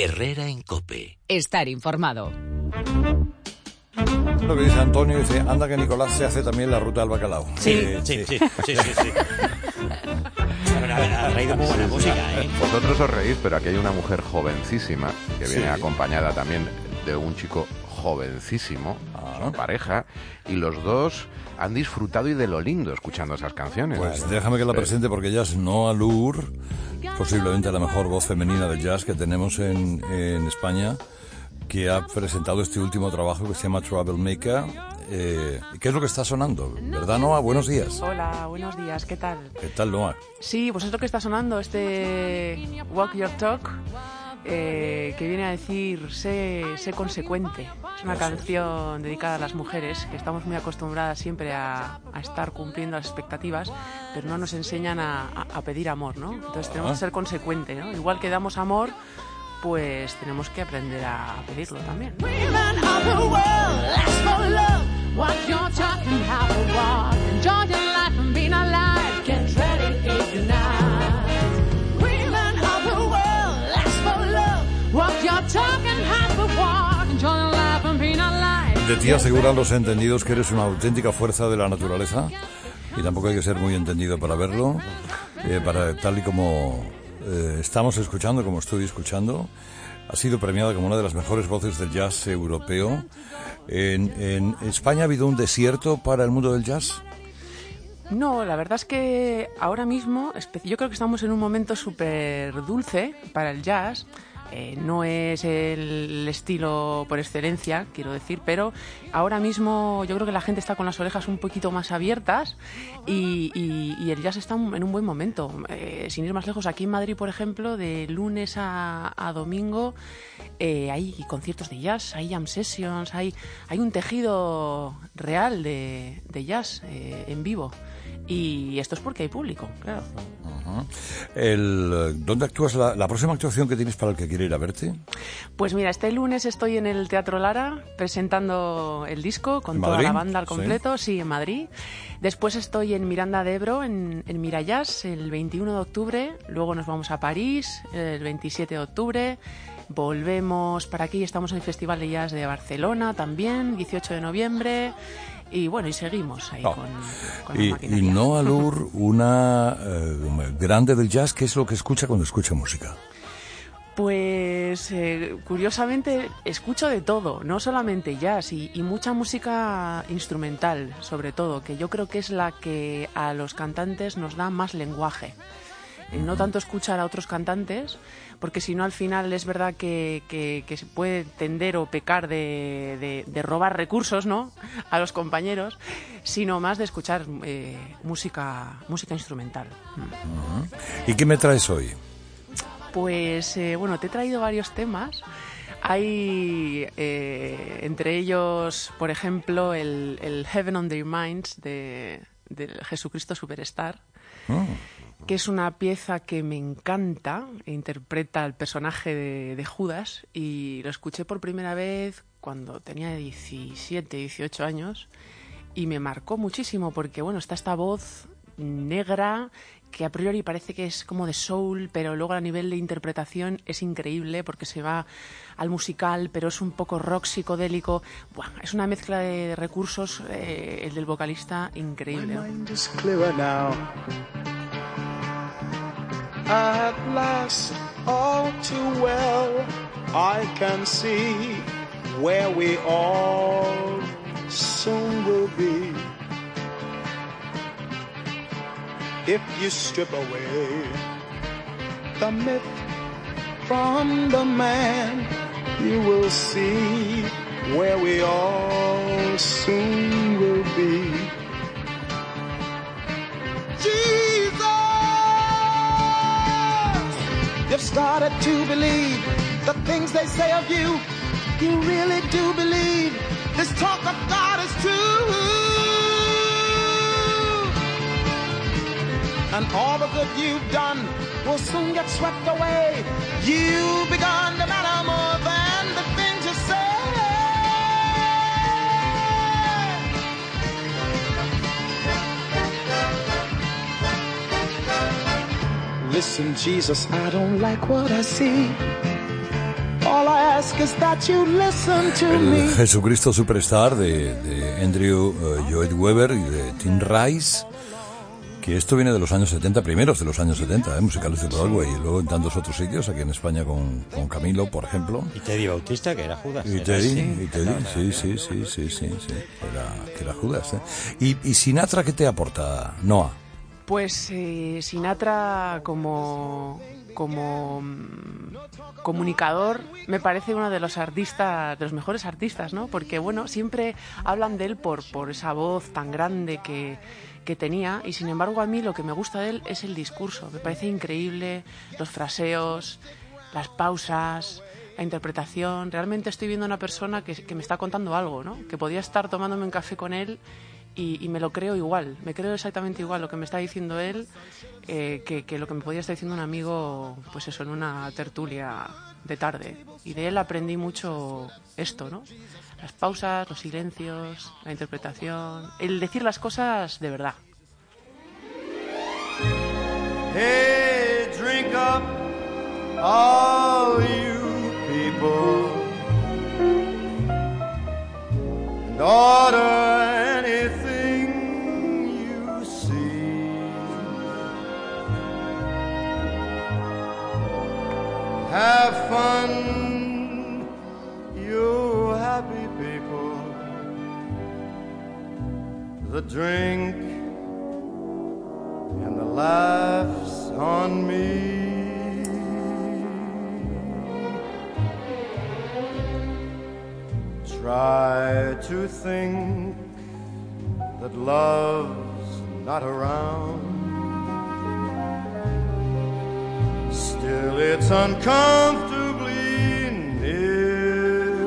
Herrera en COPE. Estar informado. Lo que dice Antonio, dice, anda que Nicolás se hace también la ruta del bacalao. Sí. Ha traído muy buena música, ¿eh? Vosotros os reís, pero aquí hay una mujer jovencísima que viene acompañada también de un chico jovencísimo, su pareja, y los dos han disfrutado y de lo lindo escuchando esas canciones. Pues déjame que la presente porque ella es Noa Lur, posiblemente la mejor voz femenina de jazz que tenemos en España, que ha presentado este último trabajo que se llama Troublemaker. ¿Qué es lo que está sonando? ¿Verdad, Noa? Buenos días. Hola, buenos días, ¿qué tal? ¿Qué tal, Noa? Sí, pues es lo que está sonando, este Walk Your Talk, que viene a decir, sé consecuente. Es una canción dedicada a las mujeres, que estamos muy acostumbradas siempre a estar cumpliendo las expectativas, pero no nos enseñan a pedir amor, ¿no? Entonces tenemos que ser consecuentes, ¿no? Igual que damos amor, pues tenemos que aprender a pedirlo también. De ti aseguran los entendidos que eres una auténtica fuerza de la naturaleza, y tampoco hay que ser muy entendido para verlo, tal y como estamos escuchando, como estoy escuchando. Ha sido premiada como una de las mejores voces del jazz europeo. ¿En España ha habido un desierto para el mundo del jazz? No, la verdad es que ahora mismo yo creo que estamos en un momento súper dulce para el jazz. No es el estilo por excelencia, quiero decir, pero ahora mismo yo creo que la gente está con las orejas un poquito más abiertas y el jazz está en un buen momento. Sin ir más lejos, aquí en Madrid, por ejemplo, de lunes a domingo hay conciertos de jazz, hay jam sessions, hay un tejido real de jazz en vivo. Y esto es porque hay público, claro. ¿Dónde actúas? La próxima actuación que tienes para el que quiere ir a verte? Pues mira, este lunes estoy en el Teatro Lara presentando el disco con toda la banda al completo, sí, en Madrid. Después estoy en Miranda de Ebro, en Mirajazz, el 21 de octubre. Luego nos vamos a París, el 27 de octubre. Volvemos para aquí, estamos en el Festival de Jazz de Barcelona también, 18 de noviembre. Y bueno, y seguimos ahí con la maquinaria. Y Noa Lur, una grande del jazz, ¿qué es lo que escucha cuando escucha música? Pues curiosamente escucho de todo, no solamente jazz y mucha música instrumental, sobre todo, que yo creo que es la que a los cantantes nos da más lenguaje. No tanto escuchar a otros cantantes, porque si no al final es verdad que se puede tender o pecar de robar recursos, ¿no?, a los compañeros, sino más de escuchar música instrumental. ¿Y qué me traes hoy? Pues bueno, te he traído varios temas. Hay entre ellos, por ejemplo, el Heaven on Their Minds de Jesucristo Superstar, que es una pieza que me encanta, interpreta el personaje de Judas, y lo escuché por primera vez cuando tenía 17, 18 años y me marcó muchísimo porque, bueno, está esta voz negra que a priori parece que es como de soul, pero luego a nivel de interpretación es increíble porque se va al musical, pero es un poco rock psicodélico. Bueno, es una mezcla de recursos, el del vocalista, increíble. At last, all too well, I can see where we all soon will be. If you strip away the myth from the man, you will see where we all soon will be. You've started to believe the things they say of you. You really do believe this talk of God is true. And all the good you've done will soon get swept away. You've begun to matter more than the things you say. Listen, Jesus, I don't like what I see. ask is that you listen to me. El Jesucristo Superstar de Andrew Lloyd Webber y de Tim Rice, que esto viene de los años 70, primeros de los años 70, musicales de Broadway, y luego en tantos otros sitios, aquí en España con Camilo, por ejemplo. Y Teddy Bautista, que era Judas. Y Teddy, sí, que era Judas. ¿Y Sinatra qué te aporta, Noa? Pues Sinatra como comunicador me parece uno de los artistas, de los mejores artistas, ¿no? Porque bueno, siempre hablan de él por esa voz tan grande que tenía, y sin embargo a mí lo que me gusta de él es el discurso. Me parece increíble los fraseos, las pausas, la interpretación. Realmente estoy viendo a una persona que me está contando algo, ¿no? Que podía estar tomándome un café con él y me lo creo igual, me creo exactamente igual lo que me está diciendo él que lo que me podía estar diciendo un amigo, pues eso, en una tertulia de tarde. Y de él aprendí mucho esto, ¿no? Las pausas, los silencios, la interpretación, el decir las cosas de verdad. Hey, drink up, all you people, and order anything you see. Have fun, you happy people. The drink and the laughs on me. Try to think that love's not around. Still it's uncomfortably near.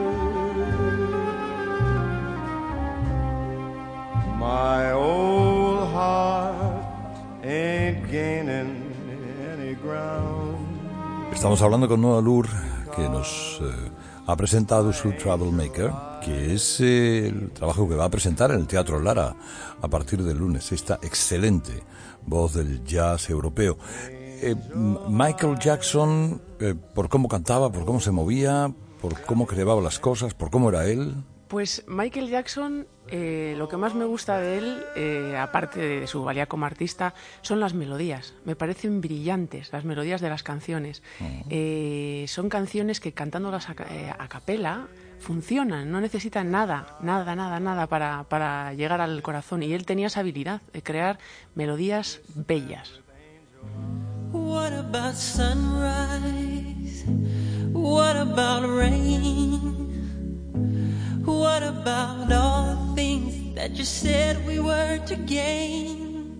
My old heart ain't gaining any ground. Estamos hablando con Noa Lur, que nos ha presentado su Troublemaker, que es el trabajo que va a presentar en el Teatro Lara a partir del lunes. Esta excelente voz del jazz europeo. Michael Jackson, por cómo cantaba, por cómo se movía, por cómo creaba las cosas, por cómo era él. Pues Michael Jackson, lo que más me gusta de él, aparte de su valía como artista, son las melodías. Me parecen brillantes las melodías de las canciones. Son canciones que cantándolas a capela funcionan, no necesitan nada para llegar al corazón. Y él tenía esa habilidad de crear melodías bellas. What about sunrise? What about rain? What about all the things that you said we were to gain?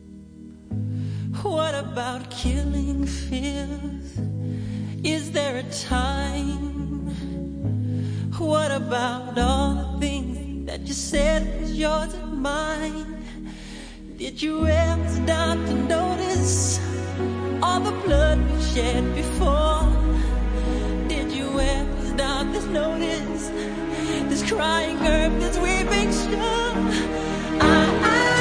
What about killing fears? Is there a time? What about all the things that you said was yours and mine? Did you ever stop to notice all the blood we shed before? Did you ever stop to notice this crying earth, this weeping shore?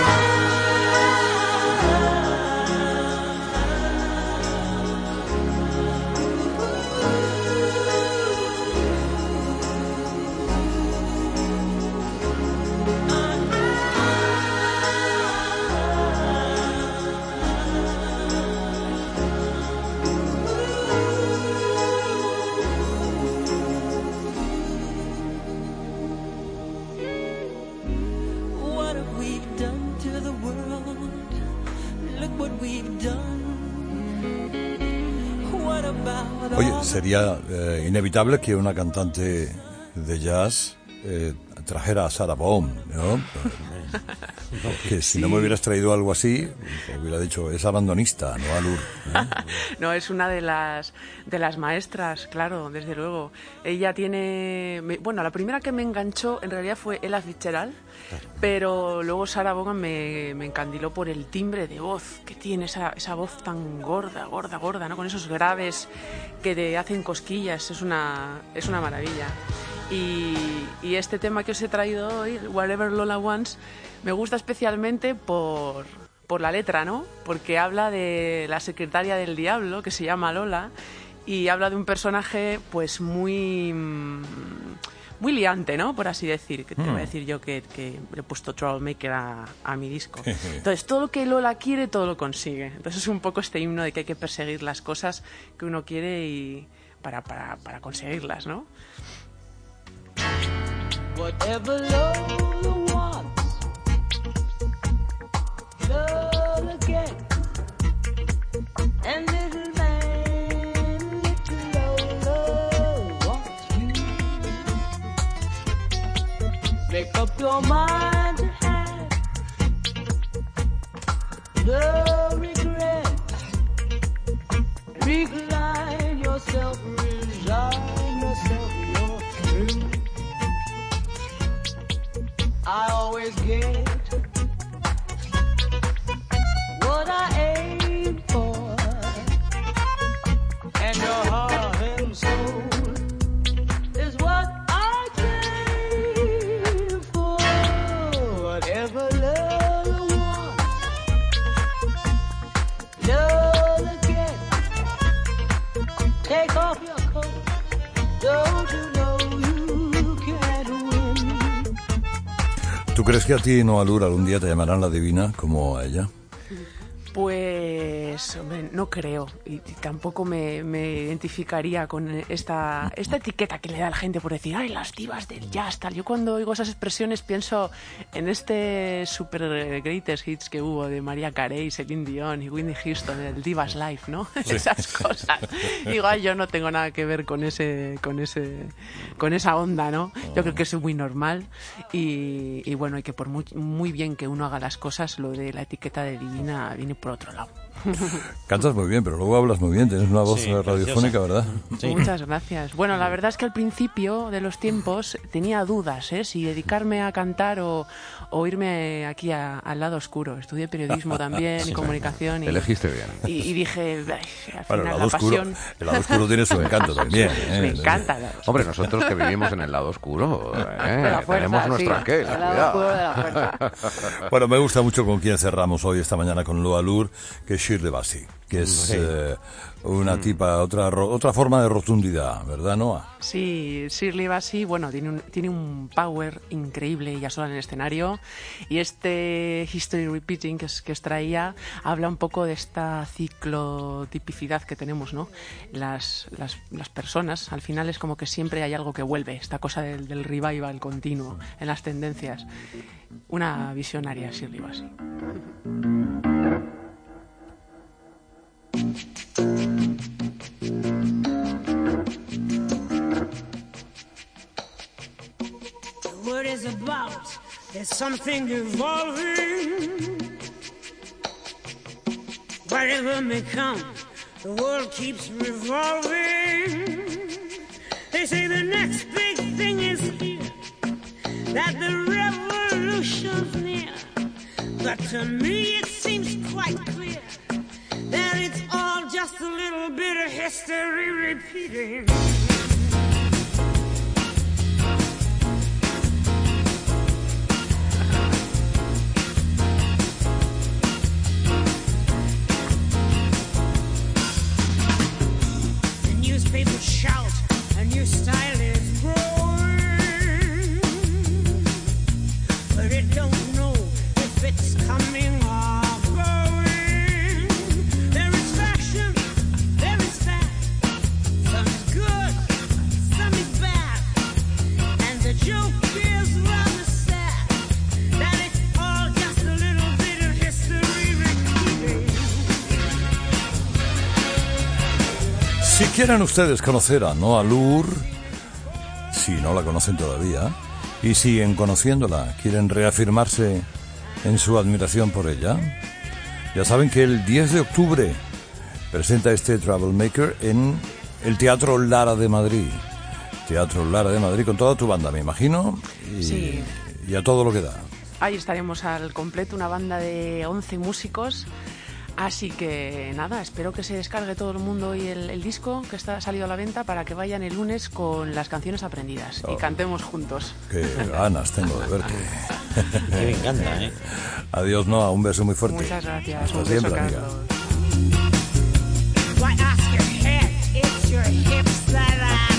Oye, sería inevitable que una cantante de jazz trajera a Sarah Vaughan, ¿no? Que si no me hubieras traído algo así, hubiera dicho, es abandonista, no Alur. No, es una de las maestras, claro, desde luego. Ella tiene... Bueno, la primera que me enganchó en realidad fue Ella Fitzgerald, pero luego Sarah Vaughan me encandiló por el timbre de voz que tiene, esa voz tan gorda, ¿no? Con esos graves que te hacen cosquillas, es una maravilla. Y este tema que os he traído hoy, Whatever Lola Wants, me gusta especialmente por la letra, ¿no? Porque habla de la secretaria del diablo, que se llama Lola, y habla de un personaje pues muy liante, ¿no? Por así decir, que te voy a decir yo que le he puesto Troublemaker a mi disco. Entonces, todo lo que Lola quiere, todo lo consigue. Entonces es un poco este himno de que hay que perseguir las cosas que uno quiere y para conseguirlas, ¿no? Whatever Lola wants, Lola gets. And little man, little Lola wants you. Make up your mind to have no regrets. Recline yourself, resign yourself, you're through. I always get what I aim for, and your heart and soul is what I came for. Whatever Lola wants, Lola gets. Take off your coat, don't you know you can't win? ¿Tú crees que a ti, Noa Lur, algún día te llamarán la divina como a ella? Pues, hombre, no creo, y tampoco me identificaría con esta etiqueta que le da la gente por decir, ¡ay, las divas del jazz! Tal. Yo cuando oigo esas expresiones pienso en este super greatest hits que hubo de Mariah Carey, Celine Dion y Whitney Houston, el Divas Life, ¿no? Sí. Esas cosas. Digo, ay, yo no tengo nada que ver con esa onda, ¿no? Yo creo que eso es muy normal y bueno, y que por muy bien que uno haga las cosas, lo de la etiqueta de divina viene por otro lado. Cantas muy bien, pero luego hablas muy bien, tienes una voz radiofónica, ¿verdad? Sí. Muchas gracias. Bueno, la verdad es que al principio de los tiempos tenía dudas, si dedicarme a cantar o irme aquí al lado oscuro. Estudié periodismo también y comunicación. Elegiste bien. Y dije, al final el la pasión... El lado oscuro tiene su encanto también. Me encanta. Hombre, nosotros que vivimos en el lado oscuro, tenemos nuestro aquel, cuidado. Bueno, me gusta mucho con quien cerramos hoy, esta mañana, con Loa Lur, que es Shirley Bassey, que es una tipa, otra forma de rotundidad, ¿verdad, Noa? Sí, Shirley Bassey, bueno, tiene un power increíble ya sola en el escenario, y este History Repeating que os traía habla un poco de esta ciclotipicidad que tenemos, ¿no? Las personas, al final es como que siempre hay algo que vuelve, esta cosa del revival continuo en las tendencias. Una visionaria, Shirley Bassey. The word is about, there's something evolving. Whatever may come, the world keeps revolving. They say the next big thing is here, that the revolution's near. But to me it seems quite clear that it's all just a little bit of history repeating. The newspapers shout, a new style is growing, but it don't know if it's coming or going. There is fashion, there is fact, some is good, some is bad, and the joke is rather sad, that it's all just a little bit of history repeating. Si quieren ustedes conocer a Noa Lur, si no la conocen todavía, y si en conociéndola quieren reafirmarse en su admiración por ella, ya saben que el 10 de octubre presenta este Troublemaker en el Teatro Lara de Madrid. Teatro Lara de Madrid con toda tu banda, me imagino, Sí. y a todo lo que da. Ahí estaremos al completo, una banda de 11 músicos. Así que nada, espero que se descargue todo el mundo hoy el disco que ha salido a la venta para que vayan el lunes con las canciones aprendidas y cantemos juntos. Qué ganas tengo de verte. Me encanta, ¿eh? Adiós, Noa, un beso muy fuerte. Muchas gracias. Hasta Un siempre, beso, amiga. Carlos. Why ask your head? It's your hips that I